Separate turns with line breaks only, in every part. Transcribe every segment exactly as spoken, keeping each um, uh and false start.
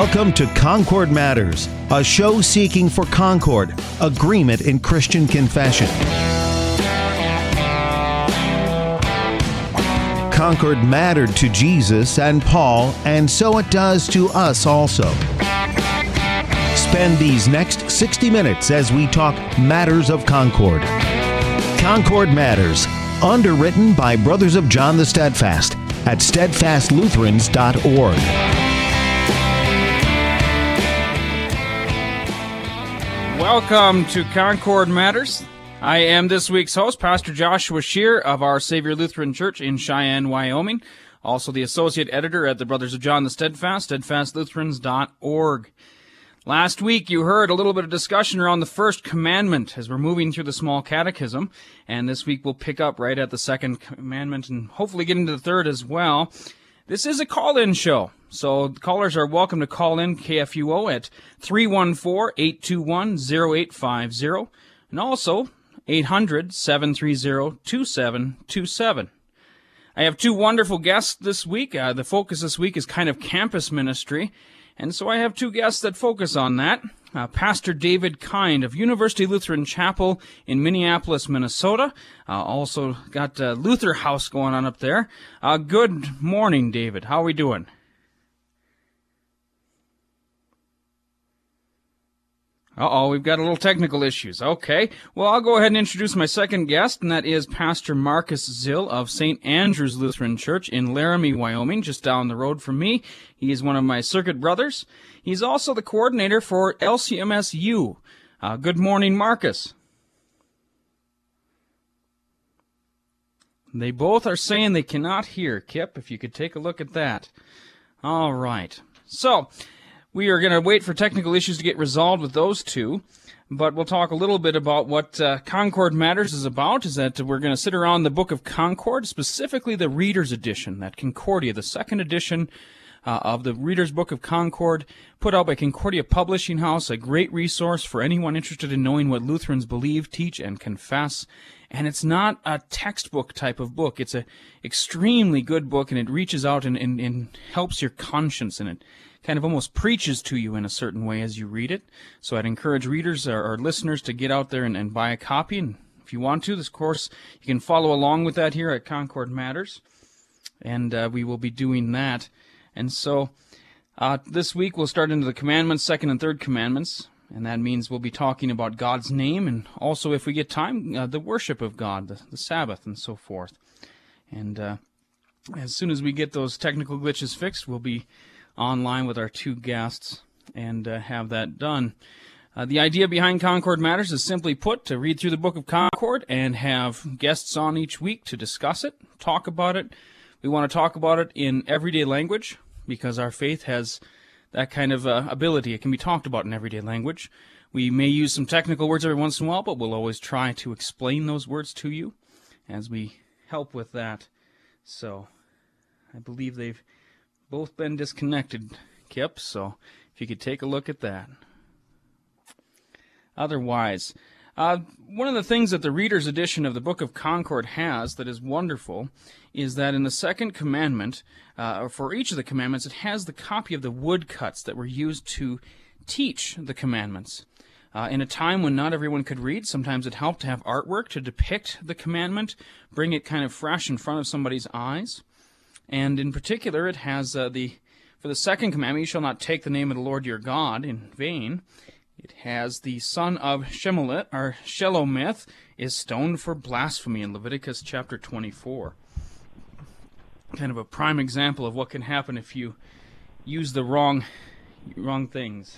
Welcome to Concord Matters, a show seeking for concord, agreement in Christian confession. Concord mattered to Jesus and Paul, and so it does to us also. Spend these next sixty minutes as we talk matters of Concord. Concord Matters, underwritten by Brothers of John the Steadfast at steadfast lutherans dot org.
Welcome to Concord Matters. I am this week's host, Pastor Joshua Scheer of Our Savior Lutheran Church in Cheyenne, Wyoming. Also the associate editor at the Brothers of John the Steadfast, steadfast lutherans dot org. Last week you heard a little bit of discussion around the first commandment as we're moving through the small catechism, and this week we'll pick up right at the second commandment and hopefully get into the third as well. This is a call-in show, so callers are welcome to call in K F U O at three one four, eight two one, zero eight five zero, and also eight hundred, seven three zero, two seven two seven. I have two wonderful guests this week. Uh, the focus this week is kind of campus ministry, and so I have two guests that focus on that. Uh, Pastor David Kind of University Lutheran Chapel in Minneapolis, Minnesota. Uh, also got uh, Luther House going on up there. Uh, good morning, David. How are we doing? Uh-oh, we've got a little technical issues. Okay, well, I'll go ahead and introduce my second guest, and that is Pastor Marcus Zill of Saint Andrew's Lutheran Church in Laramie, Wyoming, just down the road from me. He is one of my circuit brothers. He's also the coordinator for L C M S U. Uh, good morning, Marcus. They both are saying they cannot hear. Kip, if you could take a look at that. All right, so we are going to wait for technical issues to get resolved with those two, but we'll talk a little bit about what uh, Concord Matters is about, is that we're going to sit around the Book of Concord, specifically the Reader's Edition, that Concordia, the second edition uh, of the Reader's Book of Concord, put out by Concordia Publishing House, a great resource for anyone interested in knowing what Lutherans believe, teach, and confess. And it's not a textbook type of book. It's an extremely good book, and it reaches out and, and, and helps your conscience, and it kind of almost preaches to you in a certain way as you read it. So I'd encourage readers or, or listeners to get out there and, and buy a copy. And if you want to, this course, you can follow along with that here at Concord Matters. And uh, we will be doing that. And so uh, this week we'll start into the commandments, second and third commandments. And that means we'll be talking about God's name and also, if we get time, uh, the worship of God, the, the Sabbath, and so forth. And uh, as soon as we get those technical glitches fixed, we'll be online with our two guests and uh, have that done. Uh, the idea behind Concord Matters is simply put to read through the Book of Concord and have guests on each week to discuss it, talk about it. We want to talk about it in everyday language because our faith has that kind of uh, ability. It can be talked about in everyday language. We may use some technical words every once in a while, but we'll always try to explain those words to you as we help with that. So I believe they've both been disconnected, Kip, so if you could take a look at that. Otherwise, uh, one of the things that the Reader's Edition of the Book of Concord has that is wonderful is that in the second commandment, uh, or for each of the commandments, it has the copy of the woodcuts that were used to teach the commandments. Uh, in a time when not everyone could read, sometimes it helped to have artwork to depict the commandment, bring it kind of fresh in front of somebody's eyes. And in particular, it has uh, the, for the second commandment, you shall not take the name of the Lord your God in vain. It has the son of Shemolit, or Shelomith, is stoned for blasphemy in Leviticus chapter twenty-four. Kind of a prime example of what can happen if you use the wrong, wrong things.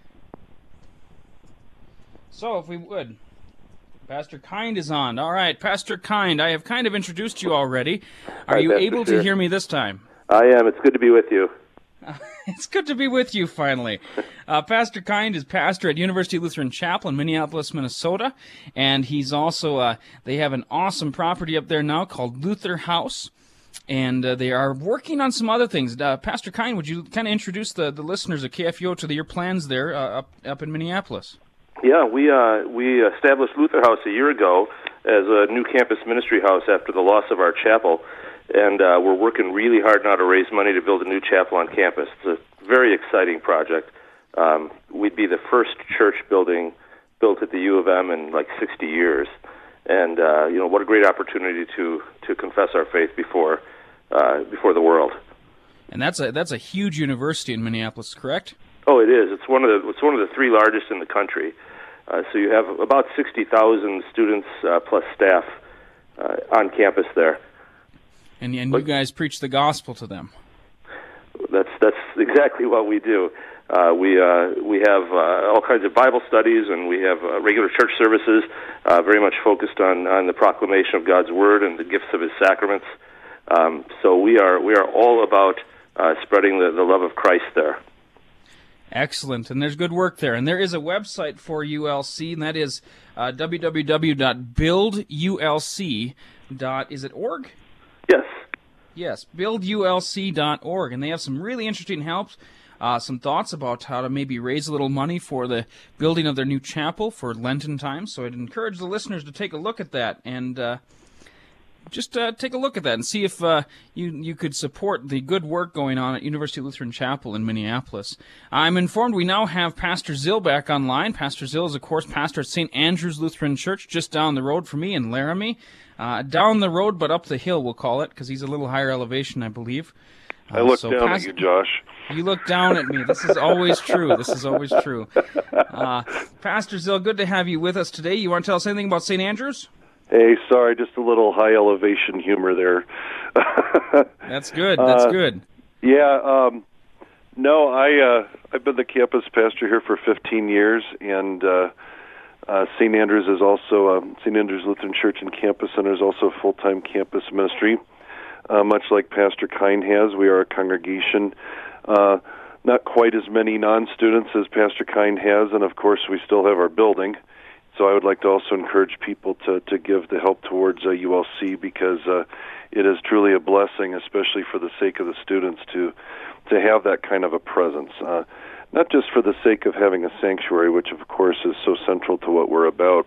So, if we would, Pastor Kind is on. All right, Pastor Kind, I have kind of introduced you already. Are
Hi,
you
Pastor
able
Scheer.
to hear me this time?
I am. It's good to be with you.
It's good to be with you, finally. Uh, Pastor Kind is pastor at University Lutheran Chapel in Minneapolis, Minnesota, and he's also, uh, they have an awesome property up there now called Luther House, and uh, they are working on some other things. Uh, Pastor Kind, would you kind of introduce the, the listeners of K F U O to the, your plans there uh, up, up in Minneapolis?
Yeah, we uh, we established Luther House a year ago as a new campus ministry house after the loss of our chapel, and uh, we're working really hard now to raise money to build a new chapel on campus. It's a very exciting project. Um, we'd be the first church building built at the U of M in like sixty years. And, uh, you know, what a great opportunity to, to confess our faith before uh, before the world.
And that's a that's a huge university in Minneapolis, correct?
Oh, it is. It's one of the it's one of the three largest in the country. Uh, so you have about sixty thousand students uh, plus staff uh, on campus there.
And and you guys preach the gospel to them.
That's that's exactly what we do. Uh, we uh, we have uh, all kinds of Bible studies, and we have uh, regular church services, uh, very much focused on, on the proclamation of God's word and the gifts of His sacraments. Um, so we are we are all about uh, spreading the, the love of Christ there.
Excellent, and there's good work there. And there is a website for U L C, and that is uh, w w w dot build u l c dot is it org?
Yes.
Yes, build u l c dot org, and they have some really interesting helps. Uh, some thoughts about how to maybe raise a little money for the building of their new chapel for Lenten time. So I'd encourage the listeners to take a look at that and uh, just uh, take a look at that and see if uh, you you could support the good work going on at University Lutheran Chapel in Minneapolis. I'm informed we now have Pastor Zill back online. Pastor Zill is, of course, pastor at Saint Andrew's Lutheran Church just down the road from me in Laramie. Uh, down the road, but up the hill, we'll call it, because he's a little higher elevation, I believe. Uh,
I look
so
down
Pas-
at you, Josh.
You look down at me. This is always true. This is always true. Uh, Pastor Zill, good to have you with us today. You want to tell us anything about Saint Andrew's?
Hey, sorry, just a little high elevation humor there.
That's good. That's
uh,
good.
Yeah, um, no, I, uh, I've been the campus pastor here for fifteen years, and uh, uh, Saint Andrew's is also, um, Saint Andrew's Lutheran Church and Campus Center is also a full-time campus ministry. Uh, much like Pastor Kine has, we are a congregation. Uh, not quite as many non-students as Pastor Kine has, and of course we still have our building. So I would like to also encourage people to, to give the help towards uh, U L C, because uh, it is truly a blessing, especially for the sake of the students, to to have that kind of a presence. Uh, not just for the sake of having a sanctuary, which of course is so central to what we're about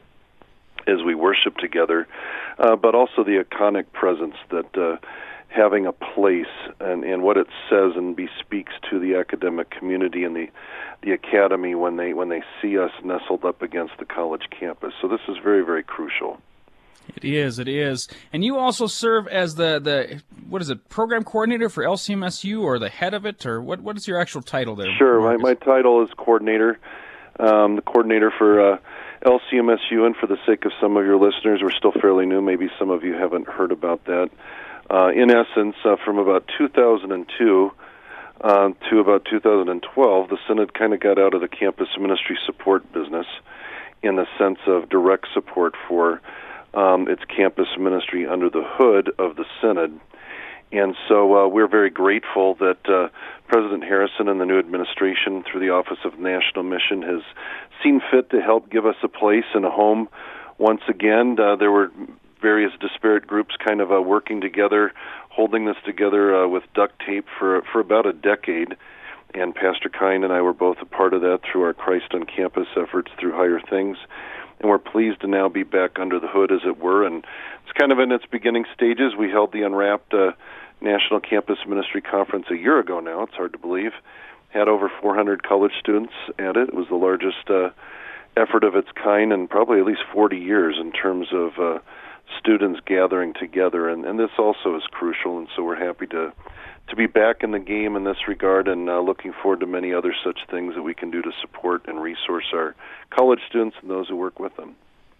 as we worship together, uh, but also the iconic presence that uh, having a place and, and what it says and bespeaks to the academic community and the the academy when they when they see us nestled up against the college campus. So this is very, very crucial.
It is, it is. And you also serve as the, the what is it, program coordinator for L C M S U, or the head of it, or what what is your actual title there?
Sure, my, my title is coordinator, um, the coordinator for uh, L C M S U, and for the sake of some of your listeners, we're still fairly new, maybe some of you haven't heard about that. Uh, in essence, uh, from about two thousand two uh, to about two thousand twelve, the Synod kind of got out of the campus ministry support business in the sense of direct support for um, its campus ministry under the hood of the Synod. And so uh, we're very grateful that uh, President Harrison and the new administration, through the Office of National Mission, has seen fit to help give us a place and a home once again. Uh, there were various disparate groups kind of uh, working together, holding this together uh, with duct tape for for about a decade. And Pastor Kine and I were both a part of that through our Christ on Campus efforts through Higher Things. And we're pleased to now be back under the hood, as it were. And it's kind of in its beginning stages. We held the Unwrapped uh, National Campus Ministry Conference a year ago now. It's hard to believe. Had over four hundred college students at it. It was the largest uh, effort of its kind in probably at least forty years in terms of uh, students gathering together. And, and this also is crucial, and so we're happy to to be back in the game in this regard, and uh, looking forward to many other such things that we can do to support and resource our college students and those who work with them.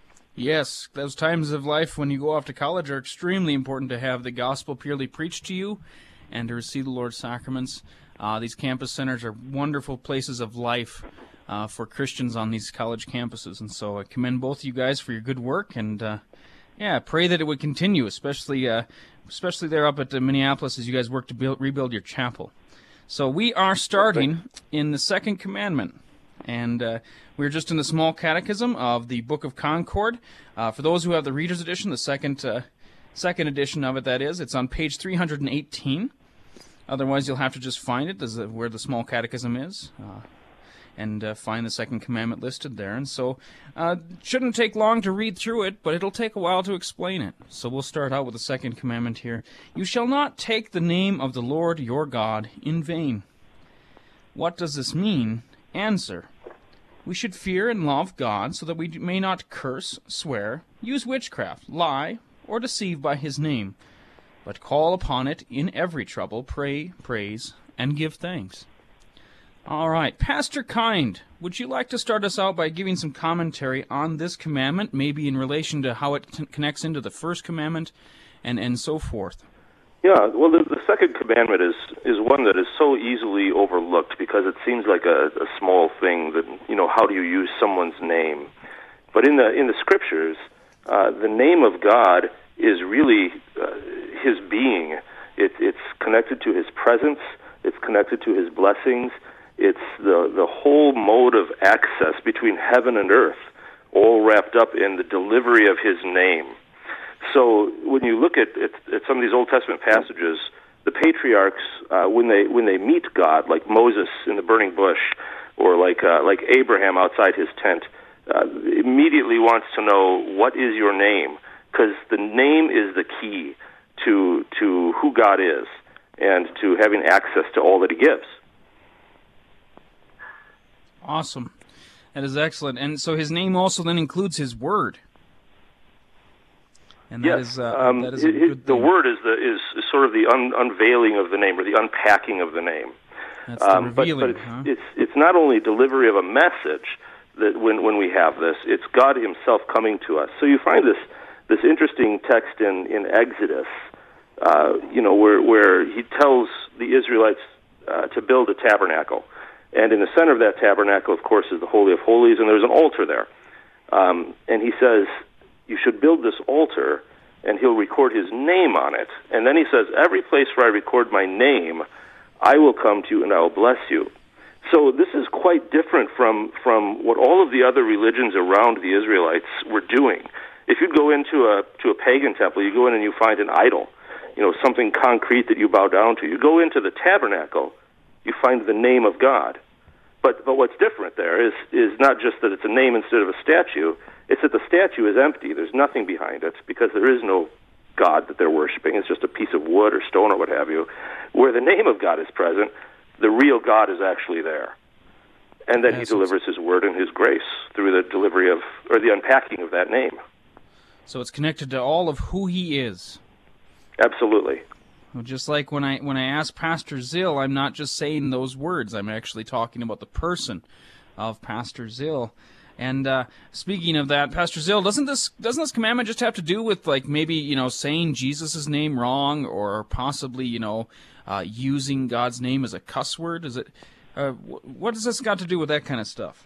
Yes, those times of life when you go off to college are extremely important to have the gospel purely preached to you and to receive the Lord's sacraments. Uh, these campus centers are wonderful places of life uh, for Christians on these college campuses. And so I commend both of you guys for your good work, and uh, yeah, pray that it would continue, especially uh, especially there up at uh, Minneapolis as you guys work to build, rebuild your chapel. So we are starting in the second commandment. And uh, we're just in the small catechism of the Book of Concord. Uh, for those who have the Reader's Edition, the second uh, second edition of it, that is, it's on page three hundred eighteen. Otherwise, you'll have to just find it as where the small catechism is, uh, and uh, find the second commandment listed there. And so uh, it shouldn't take long to read through it, but it'll take a while to explain it. So we'll start out with the second commandment here. You shall not take the name of the Lord your God in vain. What does this mean? Answer. We should fear and love God so that we may not curse, swear, use witchcraft, lie, or deceive by his name, but call upon it in every trouble, pray, praise, and give thanks. All right, Pastor Kind, would you like to start us out by giving some commentary on this commandment, maybe in relation to how it t- connects into the first commandment, and, and so forth?
Yeah, well, the, the second commandment is, is one that is so easily overlooked because it seems like a, a small thing that, you know, how do you use someone's name? But in the in the Scriptures, uh, the name of God is really uh, his being. It, it's connected to his presence. It's connected to his blessings. It's the, the whole mode of access between heaven and earth, all wrapped up in the delivery of his name. So when you look at, at, at some of these Old Testament passages, the patriarchs, uh, when they when they meet God, like Moses in the burning bush, or like uh, like Abraham outside his tent, uh, immediately wants to know, what is your name? Because the name is the key to to who God is and to having access to all that he gives.
Awesome. That is excellent. And so his name also then includes his word. And that
yes,
is, uh,
um,
that is a
it,
good
the
thing.
word is the is, is sort of the un, unveiling of the name, or the unpacking of the name.
That's the
um, but,
revealing,
but it's,
huh?
it's it's not only delivery of a message that when when we have this, it's God himself coming to us. So you find this this interesting text in in Exodus, uh, you know, where where he tells the Israelites uh, to build a tabernacle, and in the center of that tabernacle, of course, is the Holy of Holies, and there's an altar there, um, and he says, you should build this altar, and he'll record his name on it. And then he says, every place where I record my name, I will come to you and I will bless you. So this is quite different from, from what all of the other religions around the Israelites were doing. If you go into a to a pagan temple, you go in and you find an idol, you know, something concrete that you bow down to. You go into the tabernacle, you find the name of God. But but what's different there is is not just that it's a name instead of a statue. It's that the statue is empty. There's nothing behind it because there is no God that they're worshiping. It's just a piece of wood or stone or what have you. Where the name of God is present, the real God is actually there. And then he delivers his word and his grace through the delivery of, or the unpacking of that name.
So it's connected to all of who he is.
Absolutely.
Well, just like when I when I ask Pastor Zill, I'm not just saying those words. I'm actually talking about the person of Pastor Zill. And uh, speaking of that, Pastor Zill, doesn't this doesn't this commandment just have to do with, like, maybe, you know, saying Jesus' name wrong, or possibly, you know, uh, using God's name as a cuss word? Is it? Uh, what does this got to do with that kind of stuff?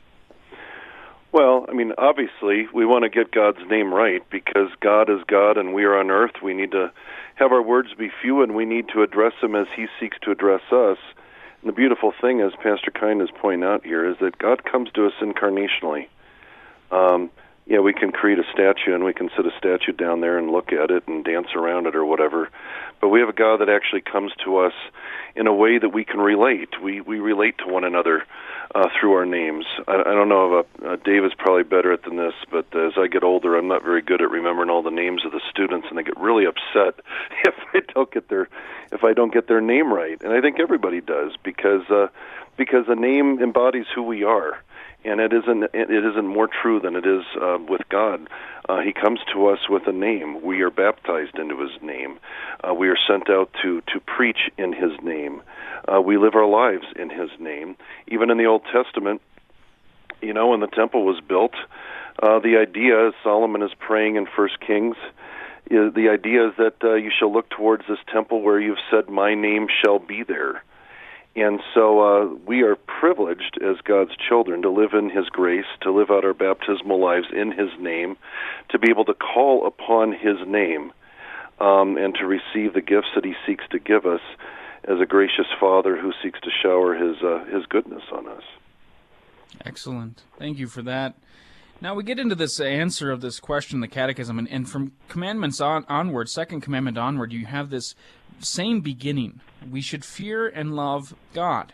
Well, I mean, obviously, we want to get God's name right because God is God and we are on earth. We need to have our words be few, and we need to address him as he seeks to address us. And the beautiful thing, as Pastor Kind is pointing out here, is that God comes to us incarnationally. Um, yeah, we can create a statue, and we can sit a statue down there and look at it and dance around it or whatever. But we have a God that actually comes to us in a way that we can relate. We we relate to one another uh, through our names. I, I don't know if uh, uh, Dave is probably better at than this, but as I get older, I'm not very good at remembering all the names of the students, and I get really upset if I don't get their if I don't get their name right. And I think everybody does because uh, because the name embodies who we are. And it isn't it isn't more true than it is uh, with God. Uh, he comes to us with a name. We are baptized into his name. Uh, we are sent out to, to preach in his name. Uh, we live our lives in his name. Even in the Old Testament, you know, when the temple was built, uh, the idea, as Solomon is praying in First Kings, is, the idea is that uh, you shall look towards this temple where you've said, my name shall be there. And so uh, we are privileged as God's children to live in his grace, to live out our baptismal lives in his name, to be able to call upon his name, um, and to receive the gifts that he seeks to give us as a gracious Father who seeks to shower his uh, his goodness on us.
Excellent. Thank you for that. Now we get into this answer of this question, the Catechism, and, and from commandments on, onward, second commandment onward, you have this same beginning. We should fear and love God.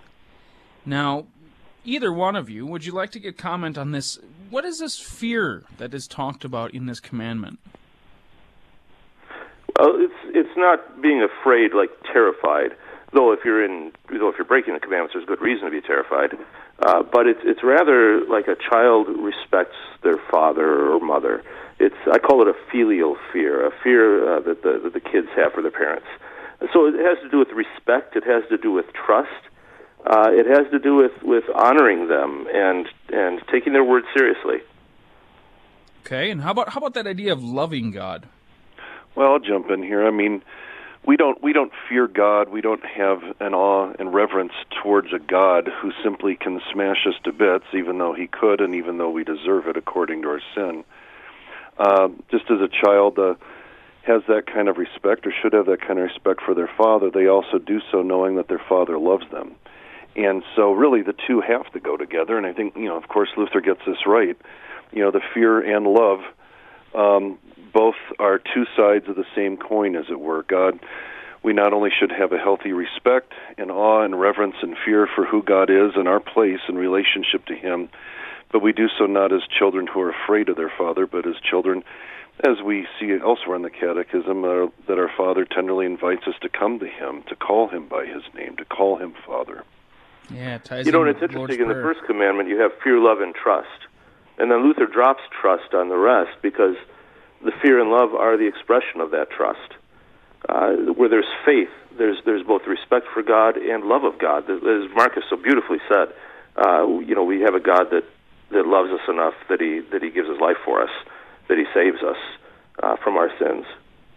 Now, either one of you, would you like to get comment on this? What is this fear that is talked about in this commandment?
Well, it's it's not being afraid, like terrified, Though if you're in, though if you're breaking the commandments, there's good reason to be terrified. Uh, but it's it's rather like a child respects their father or mother. It's I call it a filial fear, a fear uh, that the that the kids have for their parents. So it has to do with respect. It has to do with trust. Uh, it has to do with, with honoring them and and taking their word seriously.
Okay, and how about how about that idea of loving God?
Well, I'll jump in here. I mean, we don't we don't fear God. We don't have an awe and reverence towards a God who simply can smash us to bits, even though he could, and even though we deserve it according to our sin. Uh, just as a child uh, has that kind of respect, or should have that kind of respect for their father, they also do so knowing that their father loves them. And so really the two have to go together, and I think, you know, of course, Luther gets this right. You know, the fear and love, um, both are two sides of the same coin, as it were. God, we not only should have a healthy respect and awe and reverence and fear for who God is and our place in relationship to him, but we do so not as children who are afraid of their father, but as children, as we see elsewhere in the Catechism, uh, that our Father tenderly invites us to come to him, to call him by his name, to call him Father.
Yeah, it ties
you know,
in
and it's
with
interesting,
Lord's
in the
Prayer.
first commandment you have fear, love, and trust. And then Luther drops trust on the rest because the fear and love are the expression of that trust. Uh, where there's faith, there's there's both respect for God and love of God. As Marcus so beautifully said, uh, you know, we have a God that, that loves us enough that he that he gives his life for us, that he saves us uh, from our sins.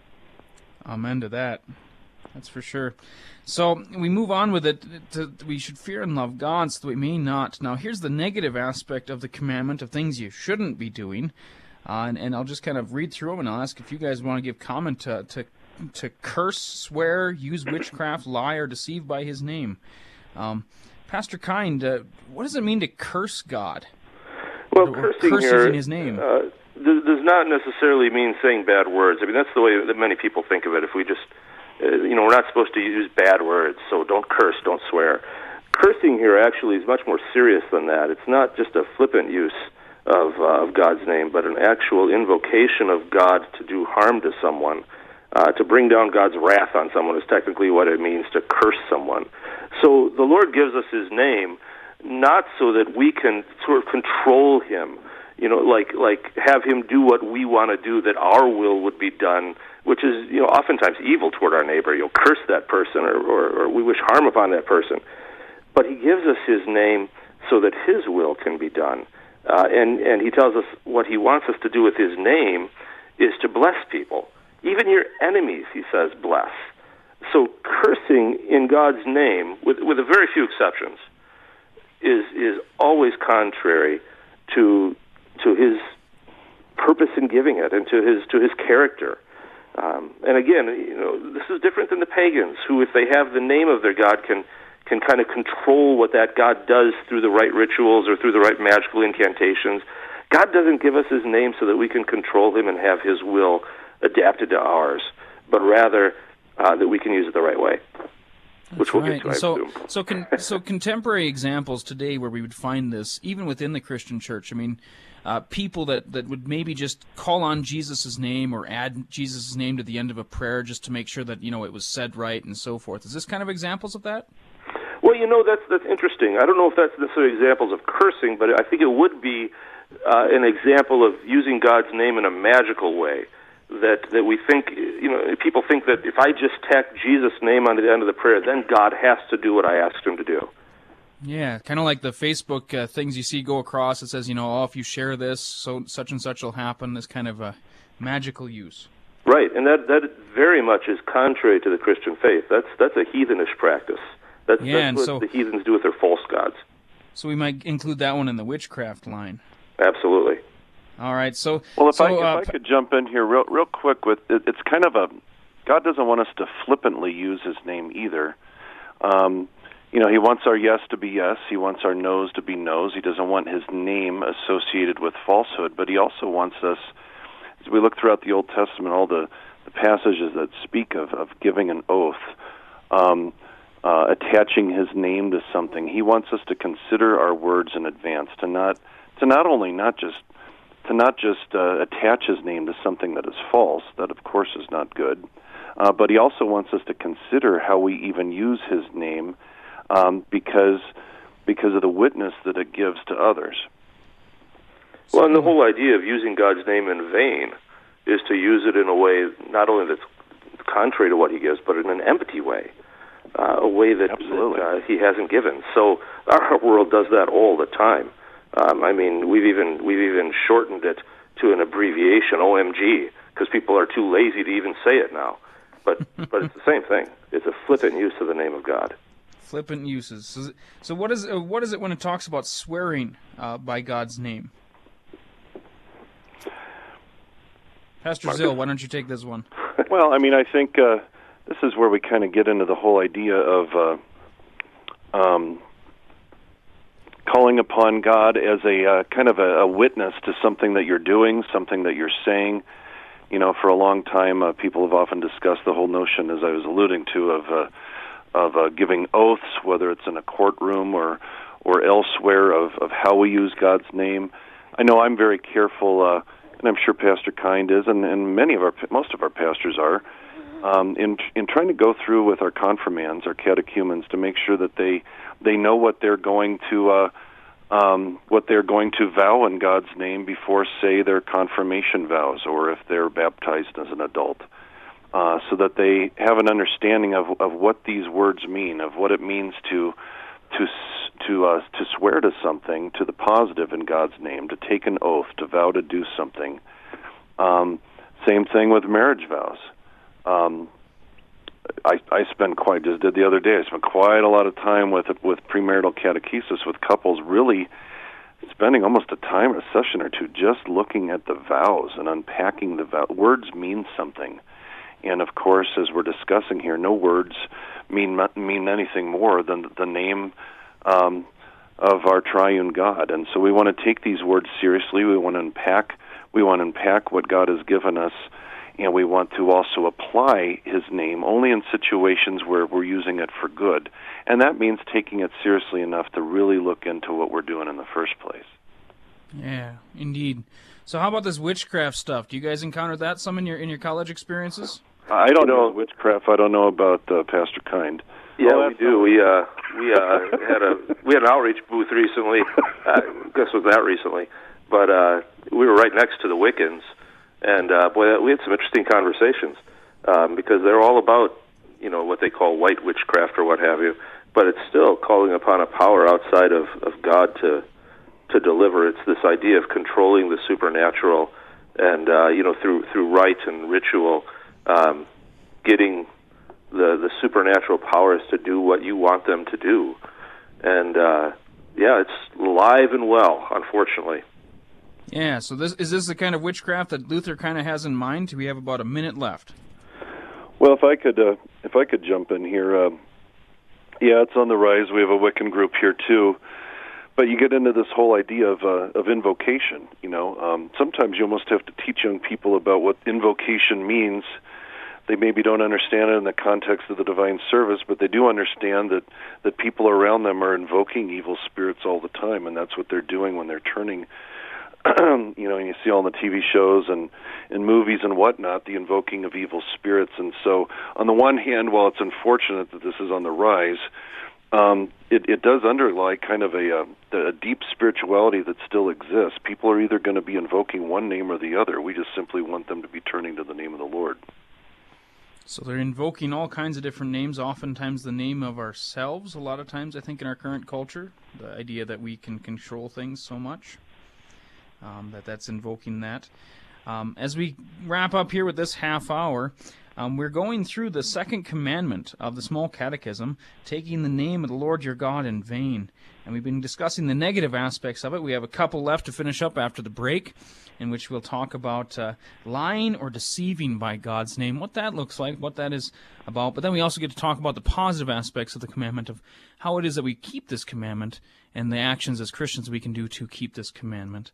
Amen to that. That's for sure. So we move on with it. To, we should fear and love God so that we may not. Now here's the negative aspect of the commandment of things you shouldn't be doing. Uh, and, and I'll just kind of read through them, and I'll ask if you guys want to give comment to, to, to curse, swear, use witchcraft, lie, or deceive by his name. Um, Pastor Kind, uh, what does it mean to curse God?
Well,
or,
cursing
curse
here
using his name.
Uh, does, does not necessarily mean saying bad words. I mean, that's the way that many people think of it. If we just, uh, you know, we're not supposed to use bad words, so don't curse, don't swear. Cursing here actually is much more serious than that. It's not just a flippant use of, uh, of God's name, but an actual invocation of God to do harm to someone. Uh, to bring down God's wrath on someone is technically what it means to curse someone. So the Lord gives us his name not so that we can sort of control him, you know, like like have him do what we want to do, that our will would be done, which is, you know, oftentimes evil toward our neighbor. You'll curse that person, or, or, or we wish harm upon that person. But he gives us his name so that his will can be done. Uh, and, and he tells us what he wants us to do with his name is to bless people. Even your enemies, he says, bless. So cursing in God's name, with, with a very few exceptions, is is always contrary to to his purpose in giving it, and to his to his character. Um, and again, you know, this is different than the pagans, who, if they have the name of their God, can can kind of control what that God does through the right rituals or through the right magical incantations. God doesn't give us his name so that we can control him and have his will adapted to ours, but rather uh, that we can use it the right way.
That's
which we'll
right.
get to, I
so,
assume.
so, con- so contemporary examples today where we would find this, even within the Christian church. I mean, uh, people that, that would maybe just call on Jesus' name or add Jesus' name to the end of a prayer just to make sure that, you know, it was said right and so forth. Is this kind of examples of that?
Well, you know, that's that's interesting. I don't know if that's necessarily examples of cursing, but I think it would be uh, an example of using God's name in a magical way. That that we think, you know, people think that if I just tack Jesus' name onto the end of the prayer, then God has to do what I asked him to do.
Yeah, kind of like the Facebook uh, things you see go across. It says, you know, oh, if you share this, so such and such will happen. This kind of a magical use.
Right, and that that very much is contrary to the Christian faith. That's that's a heathenish practice. That's,
yeah,
that's
and
what
so,
the heathens do with their false gods.
So we might include that one in the witchcraft line.
Absolutely.
All right, so
well, if
so,
I if
uh,
I could jump in here real real quick with it, it's kind of a God doesn't want us to flippantly use his name either. Um, you know, he wants our yes to be yes. He wants our no's to be no's. He doesn't want his name associated with falsehood, but he also wants us, as we look throughout the Old Testament, all the, the passages that speak of, of giving an oath, um, uh, attaching his name to something. He wants us to consider our words in advance, to not to not only not just to not just uh, attach his name to something that is false, that of course is not good, uh, but he also wants us to consider how we even use his name um, because because of the witness that it gives to others.
Well, and the whole idea of using God's name in vain is to use it in a way not only that's contrary to what he gives, but in an empty way, uh, a way that, that uh, he hasn't given. So our world does that all the time. Um, I mean, we've even we've even shortened it to an abbreviation, O M G, because people are too lazy to even say it now. But but it's the same thing. It's a flippant use of the name of God.
Flippant uses. So, so what is uh, what is it when it talks about swearing uh, by God's name? Pastor Zill, why don't you take this one?
Well, I mean, I think uh, this is where we kind of get into the whole idea of uh, um, calling upon God as a uh, kind of a, a witness to something that you're doing, something that you're saying. You know, for a long time, uh, people have often discussed the whole notion, as I was alluding to, of uh, of uh, giving oaths, whether it's in a courtroom or or elsewhere, of, of how we use God's name. I know I'm very careful. Uh, And I'm sure Pastor Kind is, and, and many of our, most of our pastors are, um, in in trying to go through with our confirmands, our catechumens, to make sure that they they know what they're going to uh, um, what they're going to vow in God's name before, say, their confirmation vows, or if they're baptized as an adult, uh, so that they have an understanding of of what these words mean, of what it means to to to uh, to swear to something, to the positive in God's name, to take an oath, to vow to do something. Um, same thing with marriage vows. Um, I, I spend quite, just did the other day, I spent quite a lot of time with with premarital catechesis with couples, really spending almost a time, a session or two, just looking at the vows and unpacking the vows. Words mean something. And of course, as we're discussing here, no words mean mean anything more than the name um, of our triune God. And so we want to take these words seriously. We want to unpack. We want to unpack what God has given us, and we want to also apply his name only in situations where we're using it for good. And that means taking it seriously enough to really look into what we're doing in the first place.
Yeah, indeed. So how about this witchcraft stuff? Do you guys encounter that some in your in your college experiences?
I don't know witchcraft. I don't know about uh, Pastor Kind.
Yeah, oh, we do. We uh, we uh, had a we had an outreach booth recently. I guess it was that recently, but uh, we were right next to the Wiccans, and uh, boy, we had some interesting conversations um, because they're all about, you know, what they call white witchcraft or what have you, but it's still calling upon a power outside of, of God to to deliver. It's this idea of controlling the supernatural, and uh, you know, through through rite and ritual. Um, getting the the supernatural powers to do what you want them to do. And, uh, yeah, it's live and well, unfortunately.
Yeah, so this is this the kind of witchcraft that Luther kind of has in mind? We have about a minute left.
Well, if I could uh, if I could jump in here, uh, yeah, it's on the rise. We have a Wiccan group here, too. But you get into this whole idea of uh, of invocation. You know, um, sometimes you almost have to teach young people about what invocation means. They maybe don't understand it in the context of the divine service, but they do understand that, that people around them are invoking evil spirits all the time, and that's what they're doing when they're turning, you know, and you see all the T V shows and in movies and whatnot, the invoking of evil spirits. And so, on the one hand, while it's unfortunate that this is on the rise, um, it, it does underlie kind of a, a, a deep spirituality that still exists. People are either going to be invoking one name or the other. We just simply want them to be turning to the name of the Lord.
So they're invoking all kinds of different names, oftentimes the name of ourselves, a lot of times, I think, in our current culture, the idea that we can control things so much, um, that that's invoking that. Um, as we wrap up here with this half hour, um, we're going through the second commandment of the Small Catechism, taking the name of the Lord your God in vain. And we've been discussing the negative aspects of it. We have a couple left to finish up after the break, in which we'll talk about uh, lying or deceiving by God's name, what that looks like, what that is about. But then we also get to talk about the positive aspects of the commandment, of how it is that we keep this commandment, and the actions as Christians we can do to keep this commandment.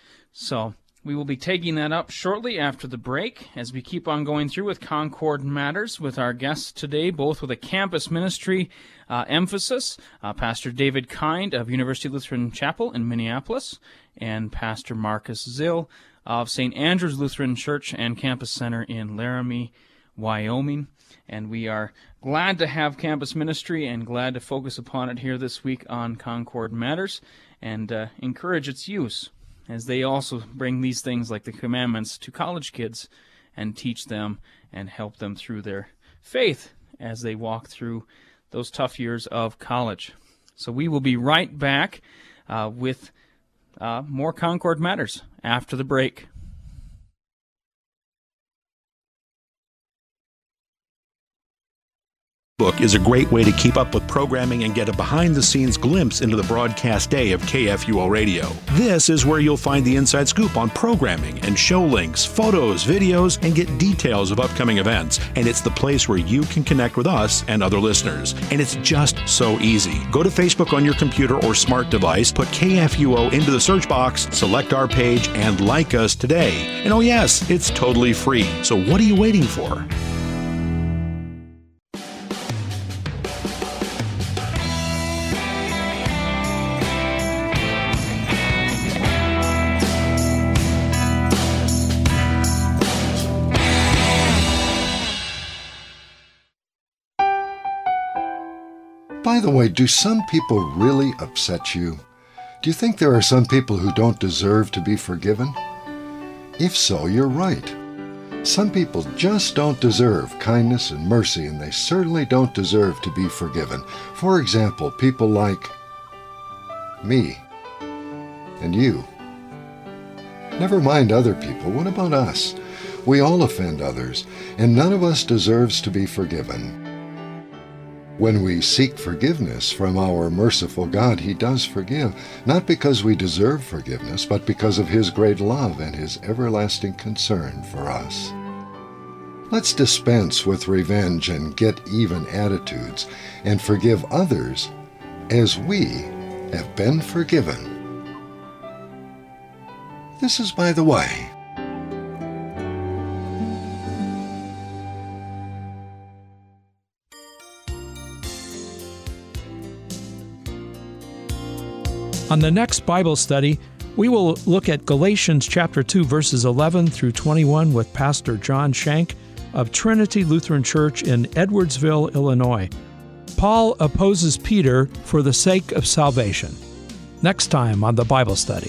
So we will be taking that up shortly after the break as we keep on going through with Concord Matters with our guests today, both with a campus ministry uh, emphasis, uh, Pastor David Kind of University Lutheran Chapel in Minneapolis, and Pastor Marcus Zill of Saint Andrew's Lutheran Church and Campus Center in Laramie, Wyoming. And we are glad to have campus ministry and glad to focus upon it here this week on Concord Matters and uh, encourage its use as they also bring these things like the commandments to college kids and teach them and help them through their faith as they walk through those tough years of college. So we will be right back uh, with uh, more Concord Matters after the break.
Book is a great way to keep up with programming and get a behind-the-scenes glimpse into the broadcast day of K F U O Radio. This is where you'll find the inside scoop on programming and show links, photos, videos, and get details of upcoming events. And it's the place where you can connect with us and other listeners. And it's just so easy. Go to Facebook on your computer or smart device, put K F U O into the search box, select our page, and like us today. And oh yes, it's totally free. So what are you waiting for?
By the way, do some people really upset you? Do you think there are some people who don't deserve to be forgiven? If so, you're right. Some people just don't deserve kindness and mercy, and they certainly don't deserve to be forgiven. For example, people like me and you. Never mind other people, what about us? We all offend others, and none of us deserves to be forgiven. When we seek forgiveness from our merciful God, He does forgive, not because we deserve forgiveness, but because of His great love and His everlasting concern for us. Let's dispense with revenge and get-even attitudes and forgive others as we have been forgiven. This is by the way.
On the next Bible study, we will look at Galatians chapter two, verses eleven through twenty-one with Pastor John Shank of Trinity Lutheran Church in Edwardsville, Illinois. Paul opposes Peter for the sake of salvation. Next time on the Bible study.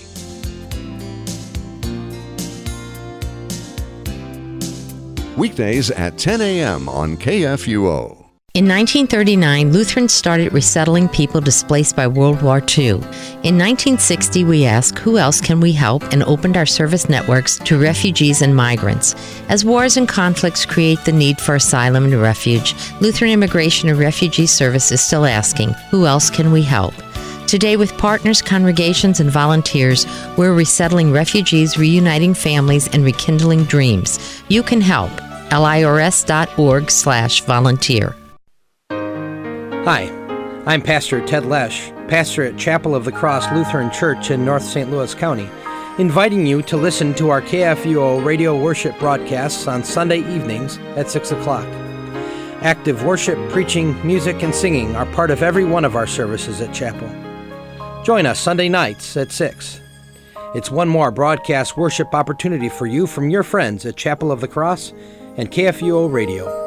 Weekdays at ten a.m. on K F U O.
In nineteen thirty-nine, Lutherans started resettling people displaced by World War Two. In nineteen sixty, we asked, who else can we help, and opened our service networks to refugees and migrants. As wars and conflicts create the need for asylum and refuge, Lutheran Immigration and Refugee Service is still asking, who else can we help? Today, with partners, congregations, and volunteers, we're resettling refugees, reuniting families, and rekindling dreams. You can help. L I R S dot org slash volunteer.
Hi, I'm Pastor Ted Lesh, pastor at Chapel of the Cross Lutheran Church in North Saint Louis County, inviting you to listen to our K F U O radio worship broadcasts on Sunday evenings at six o'clock. Active worship, preaching, music, and singing are part of every one of our services at Chapel. Join us Sunday nights at six. It's one more broadcast worship opportunity for you from your friends at Chapel of the Cross and K F U O Radio.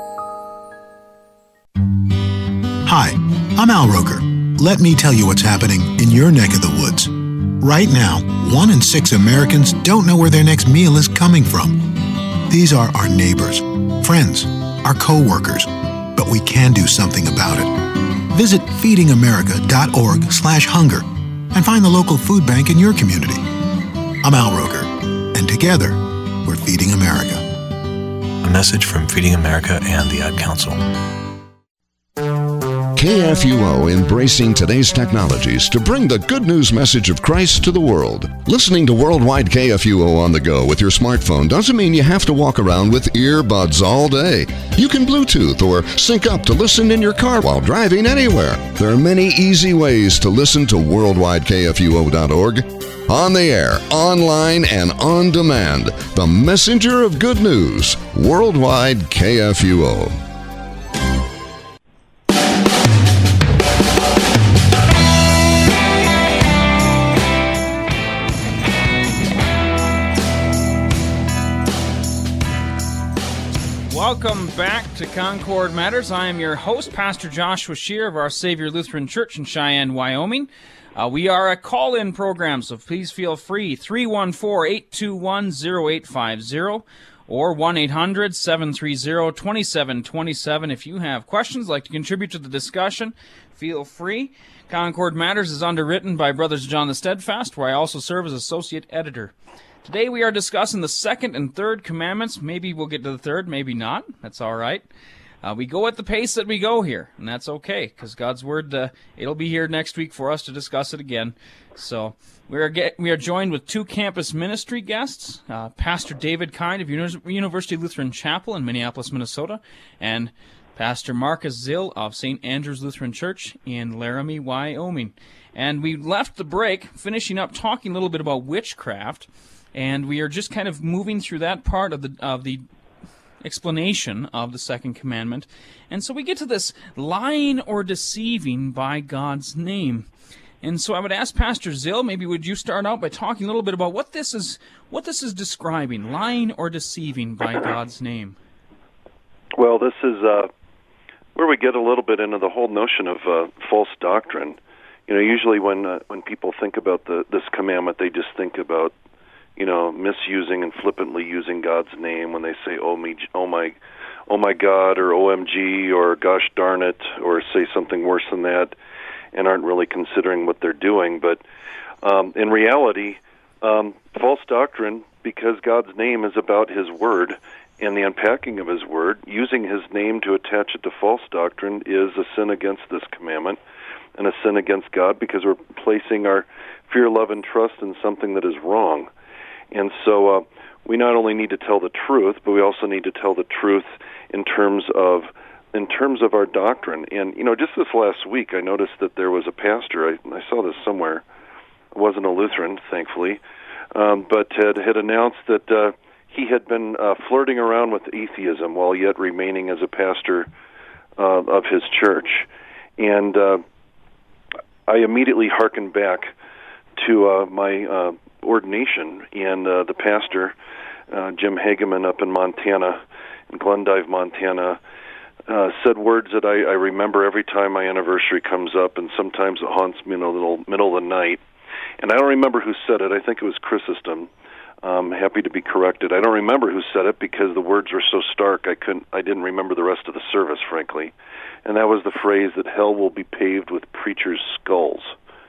Hi, I'm Al Roker. Let me tell you what's happening in your neck of the woods. Right now, one in six Americans don't know where their next meal is coming from. These are our neighbors, friends, our co-workers, but we can do something about it. Visit feeding america dot org slash hunger and find the local food bank in your community. I'm Al Roker, and together, we're Feeding America.
A message from Feeding America and the Ad Council.
K F U O embracing today's technologies to bring the good news message of Christ to the world. Listening to Worldwide K F U O on the go with your smartphone doesn't mean you have to walk around with earbuds all day. You can Bluetooth or sync up to listen in your car while driving anywhere. There are many easy ways to listen to worldwide K F U O dot org. On the air, online, and on demand. The messenger of good news. Worldwide K F U O.
Welcome back to Concord Matters. I am your host, Pastor Joshua Scheer of Our Savior Lutheran Church in Cheyenne, Wyoming. Uh, we are a call-in program, so please feel free, three one four, eight two one, zero eight five zero or one eight hundred, seven three zero, two seven two seven. If you have questions, like to contribute to the discussion, feel free. Concord Matters is underwritten by Brothers John the Steadfast, where I also serve as associate editor. Today we are discussing the second and third commandments. Maybe we'll get to the third, maybe not. That's all right. Uh, we go at the pace that we go here, and that's okay, because God's Word, uh, it'll be here next week for us to discuss it again. So we are get, we are joined with two campus ministry guests, uh, Pastor David Kind of Uni- University Lutheran Chapel in Minneapolis, Minnesota, and Pastor Marcus Zill of Saint Andrew's Lutheran Church in Laramie, Wyoming. And we left the break finishing up talking a little bit about witchcraft, and we are just kind of moving through that part of the of the explanation of the second commandment. And so we get to this lying or deceiving by God's name. And so I would ask Pastor Zill, maybe would you start out by talking a little bit about what this is what this is describing, lying or deceiving by God's name?
Well, this is uh, where we get a little bit into the whole notion of uh, false doctrine. You know, usually when uh, when people think about the this commandment, they just think about, you know, misusing and flippantly using God's name when they say, oh, me, oh my, oh my God, or O M G, or gosh darn it, or say something worse than that, and aren't really considering what they're doing. But um, in reality, um, false doctrine, because God's name is about His Word and the unpacking of His Word, using His name to attach it to false doctrine is a sin against this commandment and a sin against God, because we're placing our fear, love, and trust in something that is wrong. And so uh, we not only need to tell the truth, but we also need to tell the truth in terms of in terms of our doctrine. And, you know, just this last week, I noticed that there was a pastor, I, I saw this somewhere, it wasn't a Lutheran, thankfully, um, but had, had announced that uh, he had been uh, flirting around with atheism while yet remaining as a pastor uh, of his church. And uh, I immediately hearkened back to uh, my uh, ordination, and uh, the pastor, uh, Jim Hageman up in Montana, in Glendive, Montana, uh, said words that I, I remember every time my anniversary comes up, and sometimes it haunts me in the middle, middle of the night. And I don't remember who said it. I think it was Chrysostom. Um, happy to be corrected. I don't remember who said it because the words were so stark I couldn't. I didn't remember the rest of the service, frankly. And that was the phrase that hell will be paved with preachers' skulls.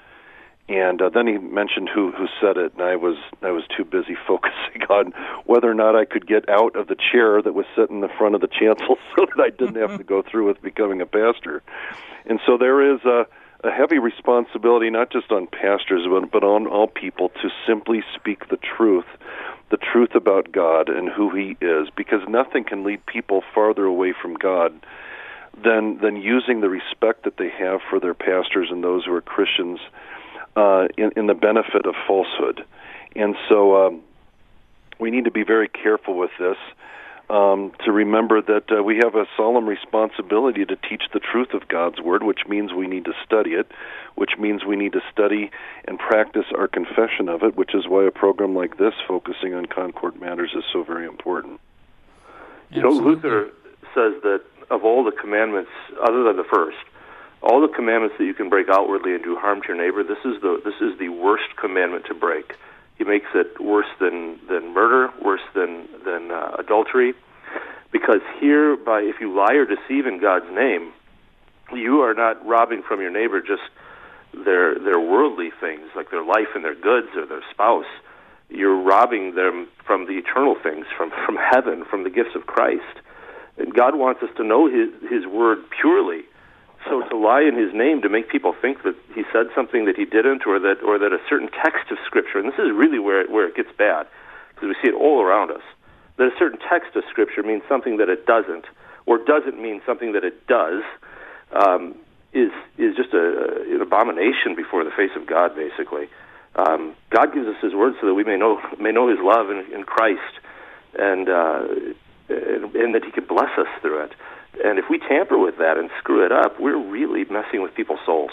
And uh, then he mentioned who who said it, and I was I was too busy focusing on whether or not I could get out of the chair that was sitting in the front of the chancel so that I didn't have to go through with becoming a pastor. And so there is a, a heavy responsibility, not just on pastors, but, but on all people, to simply speak the truth, the truth about God and who He is, because nothing can lead people farther away from God than than using the respect that they have for their pastors and those who are Christians, Uh, in, in the benefit of falsehood. And so um, we need to be very careful with this, um, to remember that uh, we have a solemn responsibility to teach the truth of God's Word, which means we need to study it, which means we need to study and practice our confession of it, which is why a program like this, focusing on Concord Matters, is so very important.
You know, Luther says that of all the commandments, other than the first, all the commandments that you can break outwardly and do harm to your neighbor, this is the this is the worst commandment to break. He makes it worse than, than murder, worse than than uh, adultery, because here, by if you lie or deceive in God's name, you are not robbing from your neighbor just their their worldly things like their life and their goods or their spouse. You're robbing them from the eternal things, from from heaven, from the gifts of Christ. And God wants us to know His His word purely. So to lie in His name, to make people think that He said something that He didn't, or that or that a certain text of Scripture, and this is really where it, where it gets bad, because we see it all around us, that a certain text of Scripture means something that it doesn't, or doesn't mean something that it does, um, is is just a, an abomination before the face of God, basically. Um, God gives us His word so that we may know may know His love in, in Christ, and, uh, and and that He can bless us through it. And if we tamper with that and screw it up, we're really messing with people's souls.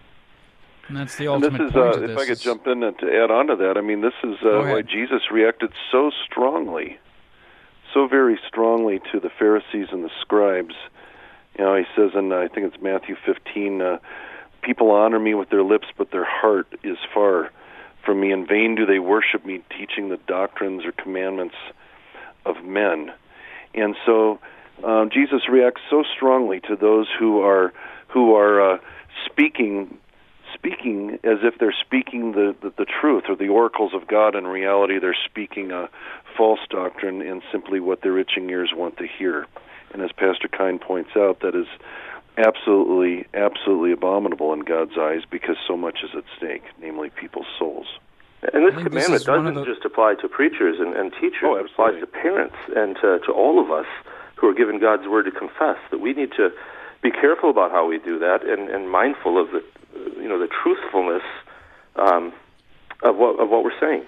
And that's the ultimate
and this is,
point
uh,
of this.
If I could jump in and to add on to that, I mean, this is uh, why Jesus reacted so strongly, so very strongly to the Pharisees and the scribes. You know, he says in, I think it's Matthew fifteen, uh, people honor me with their lips, but their heart is far from me. In vain do they worship me, teaching the doctrines or commandments of men. And so um, Jesus reacts so strongly to those who are who are uh, speaking speaking as if they're speaking the, the, the truth or the oracles of God. In reality, they're speaking a false doctrine and simply what their itching ears want to hear. And as Pastor Kine points out, that is absolutely, absolutely abominable in God's eyes because so much is at stake, namely people's souls.
And this commandment this doesn't the... just apply to preachers and, and teachers. Oh, it applies to parents and to, to all of us who are given God's word to confess, that we need to be careful about how we do that and, and mindful of the, you know, the truthfulness um, of what of what we're saying.